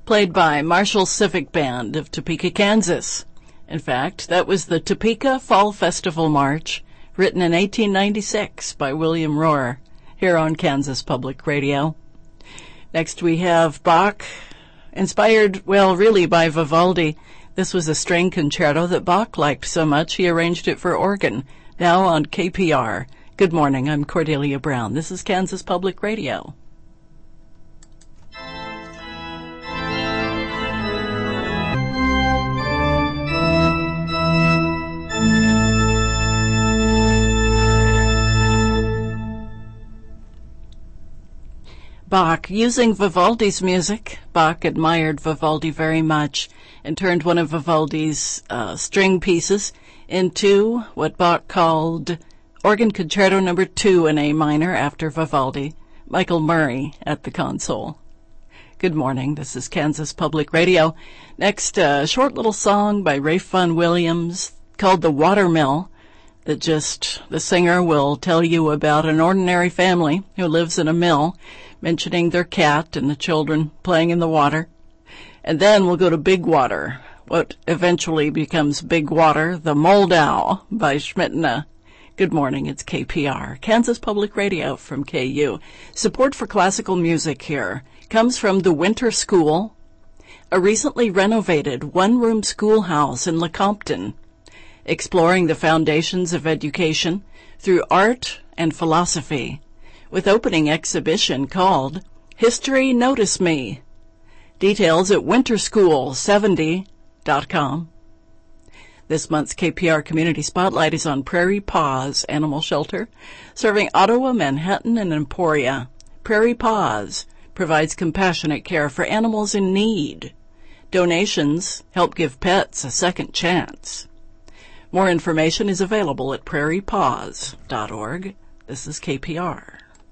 played by Marshall Civic Band of Topeka, Kansas. In fact, that was the Topeka Fall Festival March, written in 1896 by William Rohr, here on Kansas Public Radio. Next we have Bach, inspired, well, really by Vivaldi. This was a string concerto that Bach liked so much he arranged it for organ, now on KPR. Good morning, I'm Cordelia Brown. This is Kansas Public Radio. Bach. Using Vivaldi's music, Bach admired Vivaldi very much and turned one of Vivaldi's string pieces into what Bach called Organ Concerto No. 2 in A minor after Vivaldi, Michael Murray at the console. Good morning, this is Kansas Public Radio. Next, a short little song by Ralph Vaughan Williams called The Watermill. The singer will tell you about an ordinary family who lives in a mill, mentioning their cat and the children playing in the water. And then we'll go to Big Water, what eventually becomes Big Water, The Moldau by Schmittena. Good morning, it's KPR, Kansas Public Radio from KU. Support for classical music here comes from the Winter School, a recently renovated one-room schoolhouse in Lecompton, exploring the foundations of education through art and philosophy, with opening exhibition called History Notice Me. Details at winterschool70.com. This month's KPR Community Spotlight is on Prairie Paws Animal Shelter, serving Ottawa, Manhattan, and Emporia. Prairie Paws provides compassionate care for animals in need. Donations help give pets a second chance. More information is available at prairiepaws.org. This is KPR.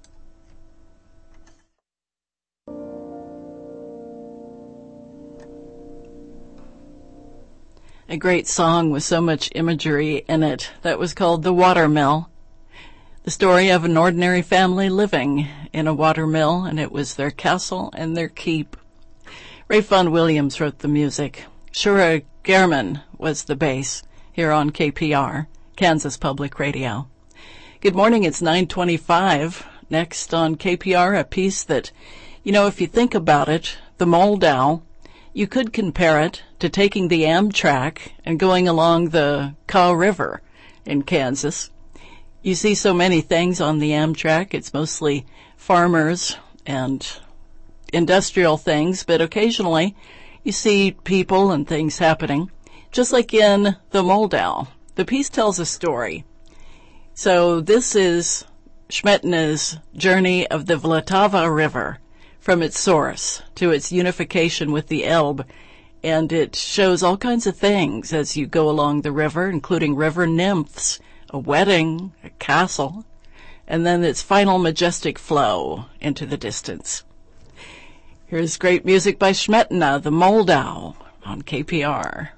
A great song with so much imagery in it that was called The Watermill. The story of an ordinary family living in a watermill, and it was their castle and their keep. Ralph Vaughan Williams wrote the music. Shura Gehrman was the bass here on KPR, Kansas Public Radio. Good morning, it's 9:25. Next on KPR, a piece that, if you think about it, the Moldau, you could compare it to taking the Amtrak and going along the Kaw River in Kansas. You see so many things on the Amtrak. It's mostly farmers and industrial things, but occasionally you see people and things happening. Just like in the Moldau, the piece tells a story. So this is Schmittena's journey of the Vltava River, from its source to its unification with the Elbe, and it shows all kinds of things as you go along the river, including river nymphs, a wedding, a castle, and then its final majestic flow into the distance. Here's great music by Schmittena, The Moldau, on KPR.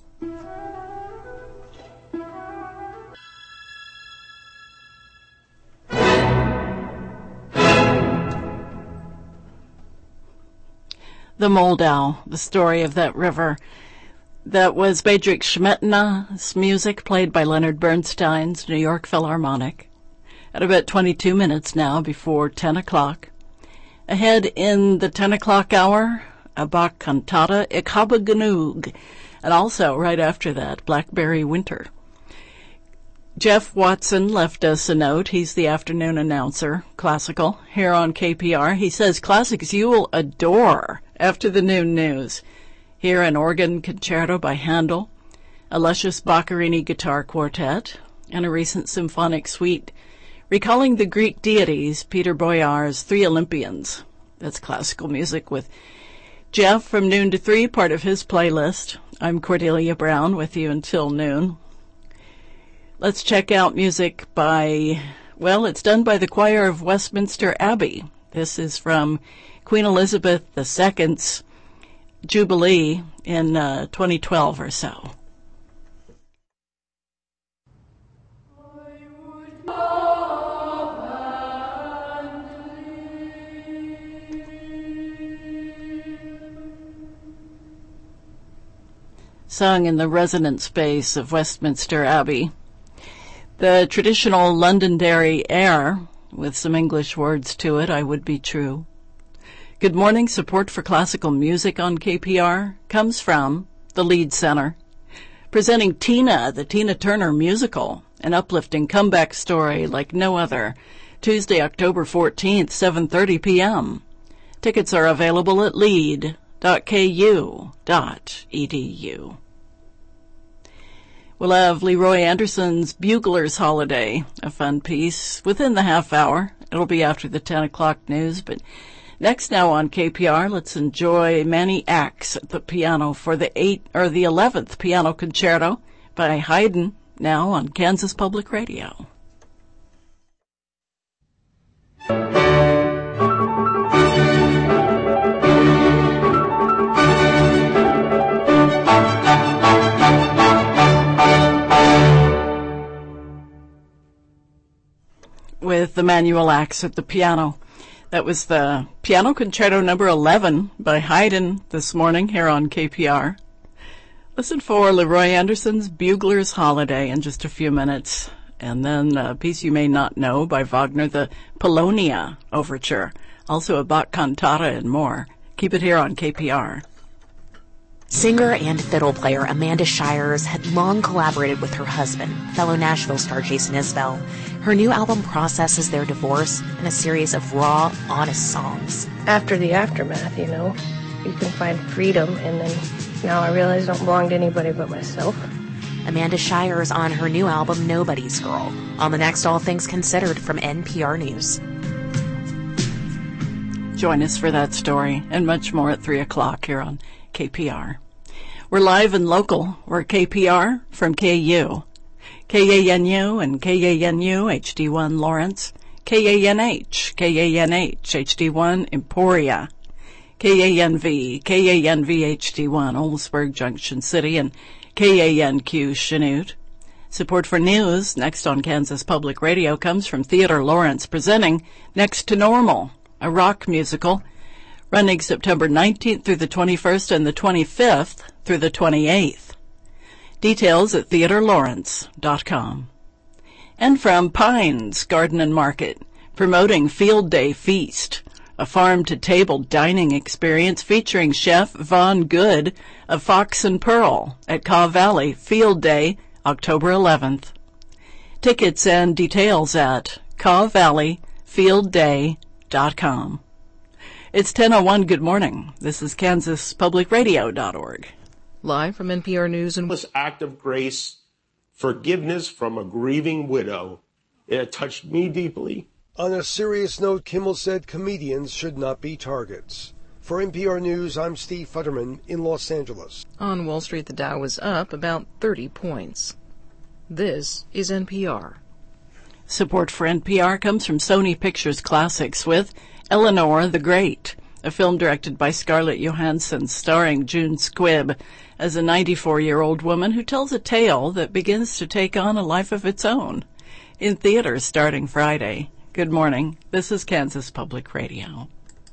The Moldau, the story of that river. That was Bedřich Schmittena's music, played by Leonard Bernstein's New York Philharmonic. At about 22 minutes now before 10 o'clock. Ahead in the 10 o'clock hour, a Bach cantata, Ich habe genug. And also, right after that, Blackberry Winter. Jeff Watson left us a note. He's the afternoon announcer, classical, here on KPR. He says, classics you will adore after the noon news. Here an organ concerto by Handel, a luscious Boccherini guitar quartet, and a recent symphonic suite recalling the Greek deities, Peter Boyar's Three Olympians. That's classical music with Jeff from noon to 3, part of his playlist. I'm Cordelia Brown with you until noon. Let's check out music it's done by the choir of Westminster Abbey. This is from Queen Elizabeth II's Jubilee in 2012 or so. sung in the resonant space of Westminster Abbey. The traditional Londonderry air, with some English words to it, I would be true. Good morning. Support for classical music on KPR comes from the Lead Center, presenting Tina, the Tina Turner musical, an uplifting comeback story like no other, Tuesday, October 14th, 7:30 p.m. Tickets are available at lead.ku.edu. We'll have Leroy Anderson's Bugler's Holiday, a fun piece, within the half hour. It'll be after the 10 o'clock news, but next now on KPR, let's enjoy Manny Axe at the piano for the 11th Piano Concerto by Haydn, now on Kansas Public Radio. With Emmanuel Axe at the piano. That was the Piano Concerto number 11 by Haydn this morning here on KPR. Listen for Leroy Anderson's Bugler's Holiday in just a few minutes. And then a piece you may not know by Wagner, the Polonia Overture. Also a Bach cantata and more. Keep it here on KPR. Singer and fiddle player Amanda Shires had long collaborated with her husband, fellow Nashville star Jason Isbell. Her new album processes their divorce in a series of raw, honest songs. After the aftermath, you can find freedom, and then now I realize I don't belong to anybody but myself. Amanda Shires on her new album, Nobody's Girl, on the next All Things Considered from NPR News. Join us for that story and much more at 3 o'clock here on KPR. We're live and local. We're KPR from KU. KANU and KANU HD1 Lawrence. KANH HD1 Emporia. KANV HD1 Oldsburg Junction City, and KANQ Chanute. Support for news next on Kansas Public Radio comes from Theodore Lawrence, presenting Next to Normal, a rock musical running September 19th through the 21st and the 25th through the 28th. Details at theodorelawrence.com. And from Pines Garden and Market, promoting Field Day Feast, a farm-to-table dining experience featuring Chef Vaughn Good of Fox and Pearl at Kaw Valley Field Day, October 11th. Tickets and details at kawvalleyfieldday.com. It's 10:01. Good morning. This is kansaspublicradio.org. Live from NPR News and this act of grace, forgiveness from a grieving widow. It touched me deeply. On a serious note, Kimmel said comedians should not be targets. For NPR News, I'm Steve Futterman in Los Angeles. On Wall Street, the Dow was up about 30 points. This is NPR. Support for NPR comes from Sony Pictures Classics with Eleanor the Great, a film directed by Scarlett Johansson starring June Squibb as a 94-year-old woman who tells a tale that begins to take on a life of its own. In theaters starting Friday. Good morning. This is Kansas Public Radio.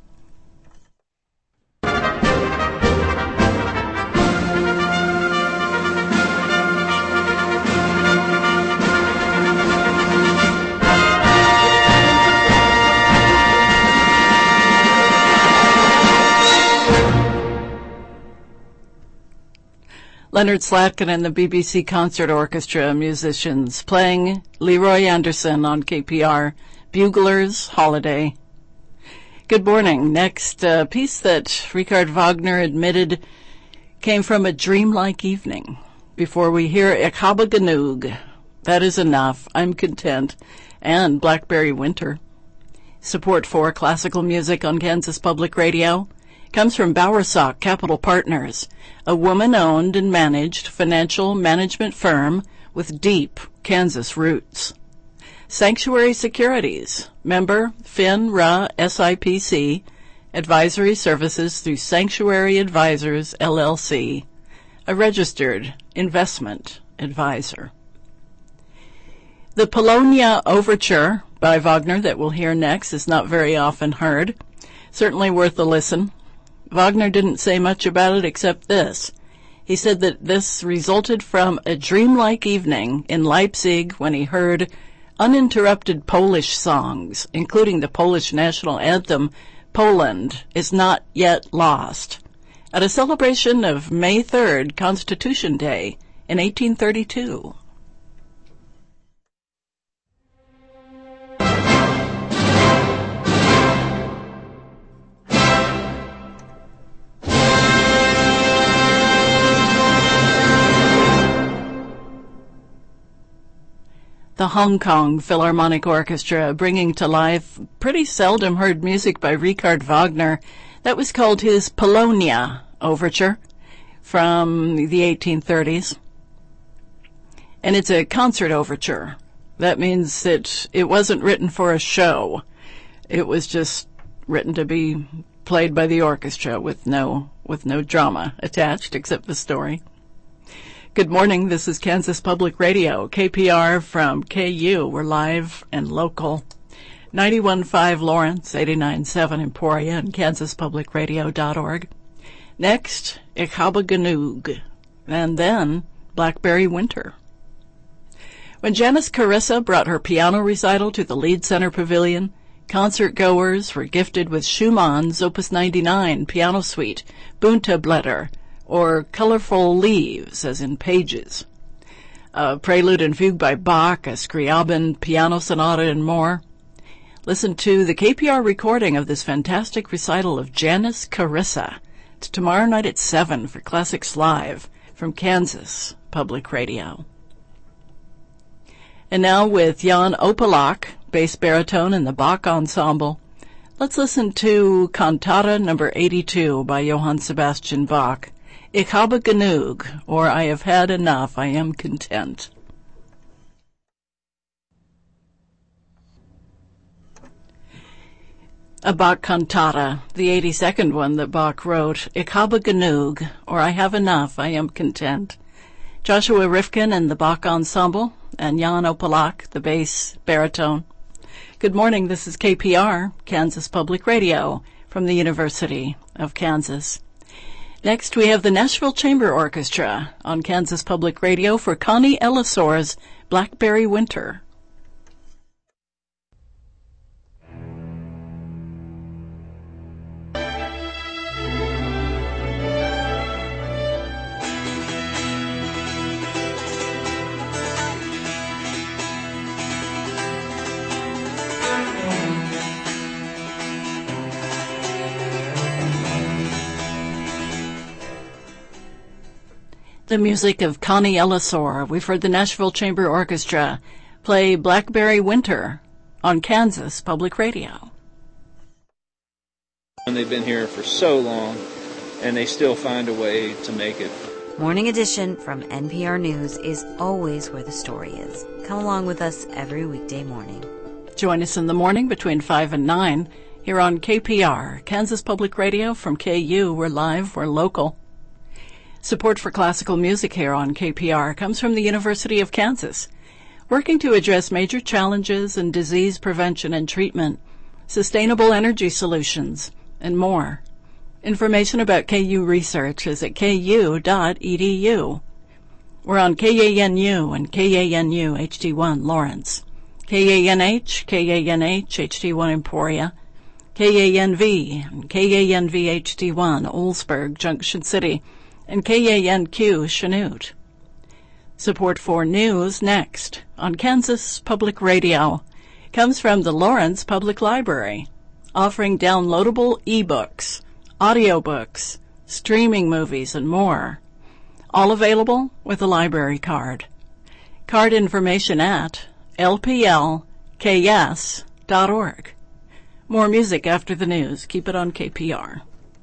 Leonard Slatkin and the BBC Concert Orchestra musicians playing Leroy Anderson on KPR, Bugler's Holiday. Good morning. Next, a piece that Richard Wagner admitted came from a dreamlike evening. Before we hear Ich habe genug, That is enough, I'm content, and Blackberry Winter. Support for classical music on Kansas Public Radio comes from Bowersock Capital Partners, a woman-owned and managed financial management firm with deep Kansas roots. Sanctuary Securities, member FINRA SIPC, advisory services through Sanctuary Advisors LLC, a registered investment advisor. The Polonia Overture by Wagner that we'll hear next is not very often heard. Certainly worth a listen. Wagner didn't say much about it except this. He said that this resulted from a dreamlike evening in Leipzig when he heard uninterrupted Polish songs, including the Polish national anthem, Poland is Not Yet Lost, at a celebration of May 3rd, Constitution Day, in 1832. The Hong Kong Philharmonic Orchestra bringing to life pretty seldom heard music by Richard Wagner. That was called his Polonia Overture from the 1830s. And it's a concert overture. That means that it wasn't written for a show. It was just written to be played by the orchestra with no drama attached except the story. Good morning, this is Kansas Public Radio, KPR from KU. We're live and local. 91.5 Lawrence, 89.7 Emporia, and kansaspublicradio.org. Next, Ich habe genug, and then Blackberry Winter. When Janice Carissa brought her piano recital to the Lead Center Pavilion, concert-goers were gifted with Schumann's Opus 99 piano suite, Bunte Blätter, or colorful leaves, as in pages. A prelude and fugue by Bach, a Scriabin piano sonata, and more. Listen to the KPR recording of this fantastic recital of Janice Carissa. It's tomorrow night at 7 for Classics Live from Kansas Public Radio. And now with Jan Opalak, bass baritone in the Bach Ensemble, let's listen to Cantata number 82 by Johann Sebastian Bach. Ich habe genug, or I have had enough, I am content. A Bach cantata, the 82nd one that Bach wrote, Ich habe genug, or I have enough, I am content. Joshua Rifkin and the Bach Ensemble, and Jan Opalak, the bass baritone. Good morning, this is KPR, Kansas Public Radio, from the University of Kansas. Next, we have the Nashville Chamber Orchestra on Kansas Public Radio for Connie Ellisor's Blackberry Winter. The music of Connie Ellisor. We've heard the Nashville Chamber Orchestra play Blackberry Winter on Kansas Public Radio. And they've been here for so long, and they still find a way to make it. Morning Edition from NPR News is always where the story is. Come along with us every weekday morning. Join us in the morning between 5 and 9 here on KPR, Kansas Public Radio from KU. We're live, we're local. Support for classical music here on KPR comes from the University of Kansas, working to address major challenges in disease prevention and treatment, sustainable energy solutions, and more. Information about KU research is at ku.edu. We're on KANU and KANU HD1 Lawrence, KANH, HD1 Emporia, KANV and KANV HD1 Oldsburg, Junction City, and KANQ Chanute. Support for news next on Kansas Public Radio comes from the Lawrence Public Library, offering downloadable ebooks, audiobooks, streaming movies, and more. All available with a library card. Card information at lplks.org. More music after the news. Keep it on KPR.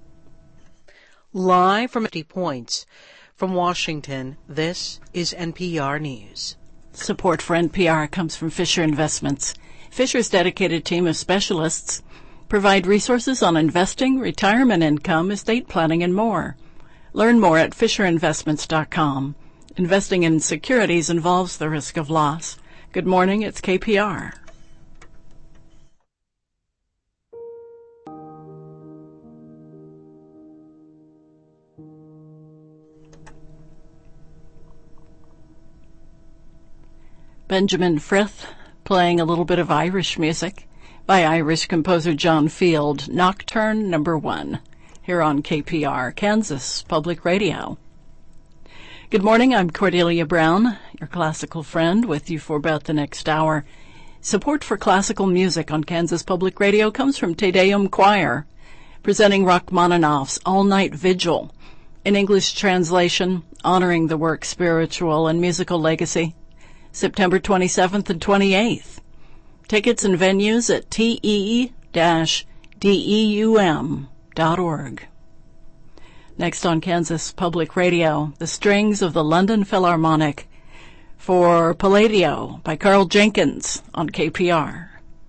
Live from 50 points. From Washington, this is NPR News. Support for NPR comes from Fisher Investments. Fisher's dedicated team of specialists provide resources on investing, retirement income, estate planning, and more. Learn more at FisherInvestments.com. Investing in securities involves the risk of loss. Good morning, it's KPR. Benjamin Frith playing a little bit of Irish music by Irish composer John Field, Nocturne No. 1, here on KPR, Kansas Public Radio. Good morning, I'm Cordelia Brown, your classical friend, with you for about the next hour. Support for classical music on Kansas Public Radio comes from Te Deum Choir, presenting Rachmaninoff's All-Night Vigil, in English translation, honoring the work's spiritual and musical legacy, September 27th and 28th. Tickets and venues at te-deum.org. Next on Kansas Public Radio, the strings of the London Philharmonic for Palladio by Carl Jenkins on KPR.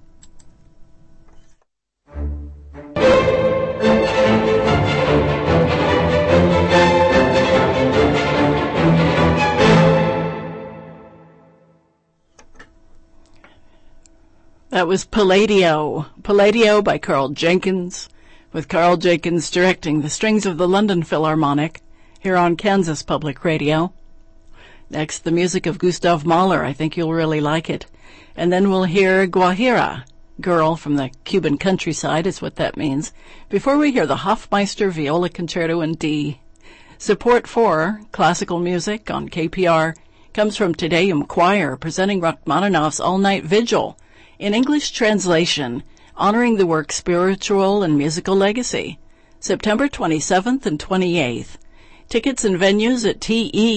That was Palladio by Carl Jenkins, with Carl Jenkins directing the strings of the London Philharmonic here on Kansas Public Radio. Next, the music of Gustav Mahler. I think you'll really like it. And then we'll hear Guajira, girl from the Cuban countryside is what that means, before we hear the Hofmeister Viola Concerto in D. Support for classical music on KPR comes from Te Deum Choir, presenting Rachmaninoff's All-Night Vigil, in English translation, honoring the work's spiritual and musical legacy, September 27th and 28th. Tickets and venues at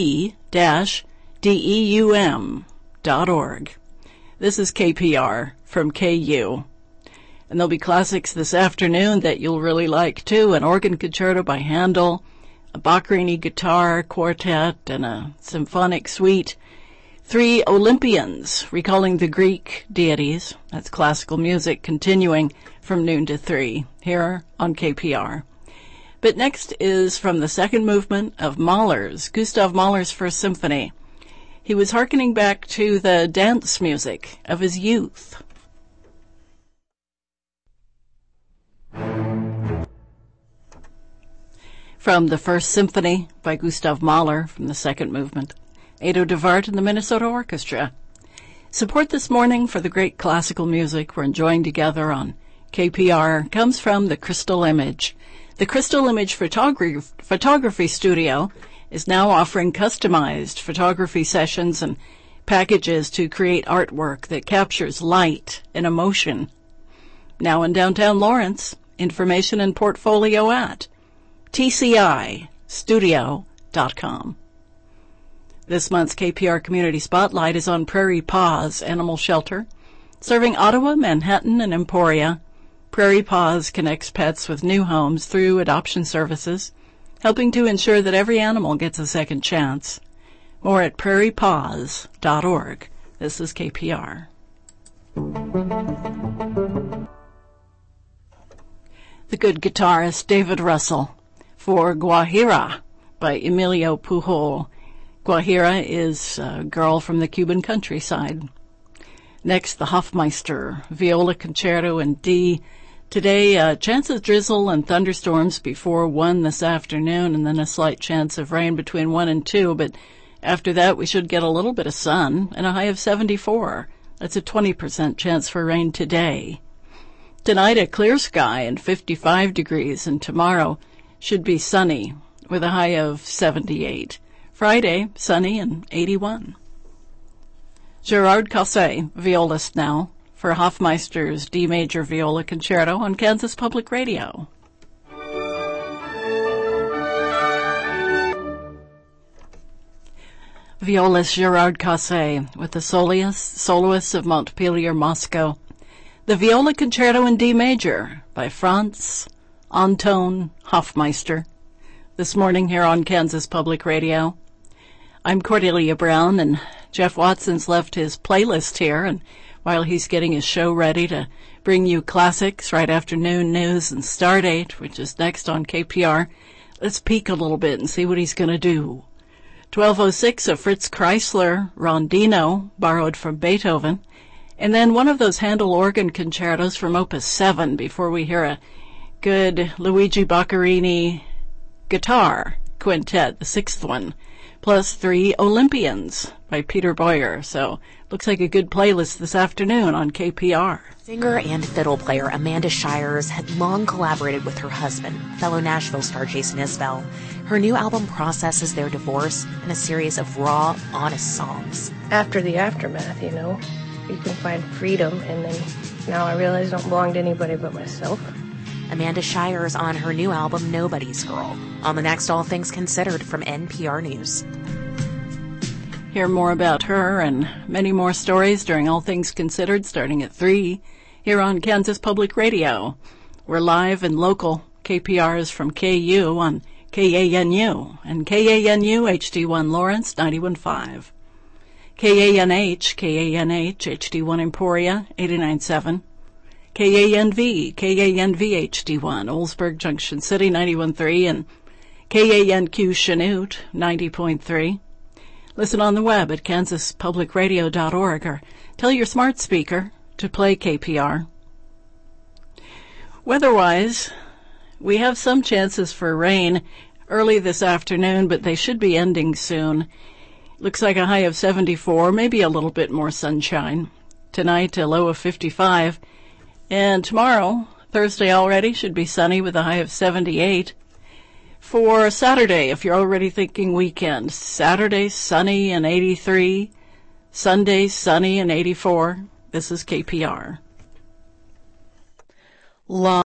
te-deum.org. This is KPR from KU. And there'll be classics this afternoon that you'll really like, too. An organ concerto by Handel, a Boccherini guitar quartet, and a symphonic suite. 3 Olympians, recalling the Greek deities. That's classical music, continuing from noon to 3, here on KPR. But next is from the second movement of Gustav Mahler's First Symphony. He was hearkening back to the dance music of his youth. From the First Symphony by Gustav Mahler from the second movement, Ado DeVart and the Minnesota Orchestra. Support this morning for the great classical music we're enjoying together on KPR comes from the Crystal Image. The Crystal Image Photography Studio is now offering customized photography sessions and packages to create artwork that captures light and emotion. Now in downtown Lawrence, information and portfolio at tcistudio.com. This month's KPR Community Spotlight is on Prairie Paws Animal Shelter. Serving Ottawa, Manhattan, and Emporia, Prairie Paws connects pets with new homes through adoption services, helping to ensure that every animal gets a second chance. More at prairiepaws.org. This is KPR. The good guitarist David Russell for Guajira by Emilio Pujol. Guajira is a girl from the Cuban countryside. Next, the Hofmeister Viola Concerto in D. Today, chance of drizzle and thunderstorms before 1 this afternoon, and then a slight chance of rain between 1 and 2, but after that we should get a little bit of sun and a high of 74. That's a 20% chance for rain today. Tonight, a clear sky and 55 degrees, and tomorrow should be sunny with a high of 78. Friday, sunny and 81. Gerard Causset, violist now, for Hofmeister's D Major Viola Concerto on Kansas Public Radio. Violist Gerard Causset with the soloists of Montpellier, Moscow. The Viola Concerto in D Major by Franz Anton Hofmeister. This morning here on Kansas Public Radio. I'm Cordelia Brown, and Jeff Watson's left his playlist here, and while he's getting his show ready to bring you classics right after noon news and Stardate, which is next on KPR, let's peek a little bit and see what he's going to do. 1206, a Fritz Kreisler Rondino, borrowed from Beethoven, and then one of those Handel organ concertos from Opus 7 before we hear a good Luigi Boccherini guitar quintet, the sixth one, plus 3 Olympians by Peter Boyer. So looks like a good playlist this afternoon on KPR. Singer and fiddle player Amanda Shires had long collaborated with her husband, fellow Nashville star Jason Isbell. Her new album processes their divorce in a series of raw, honest songs. After the aftermath, you know, you can find freedom, and then now I realize I don't belong to anybody but myself. Amanda Shires on her new album, Nobody's Girl, on the next All Things Considered from NPR News. Hear more about her and many more stories during All Things Considered starting at 3 here on Kansas Public Radio. We're live and local. KPR is from KU on KANU and KANU HD1 Lawrence 91.5. KANH HD1 Emporia 89.7. KANV HD1 Oldsburg Junction City 91.3 and KANQ Chanute 90.3. Listen on the web at kansaspublicradio.org or tell your smart speaker to play KPR. Weather-wise, we have some chances for rain early this afternoon, but they should be ending soon. Looks like a high of 74, maybe a little bit more sunshine. Tonight, a low of 55. And tomorrow, Thursday already, should be sunny with a high of 78. For Saturday, if you're already thinking weekend, Saturday, sunny and 83. Sunday, sunny and 84. This is KPR.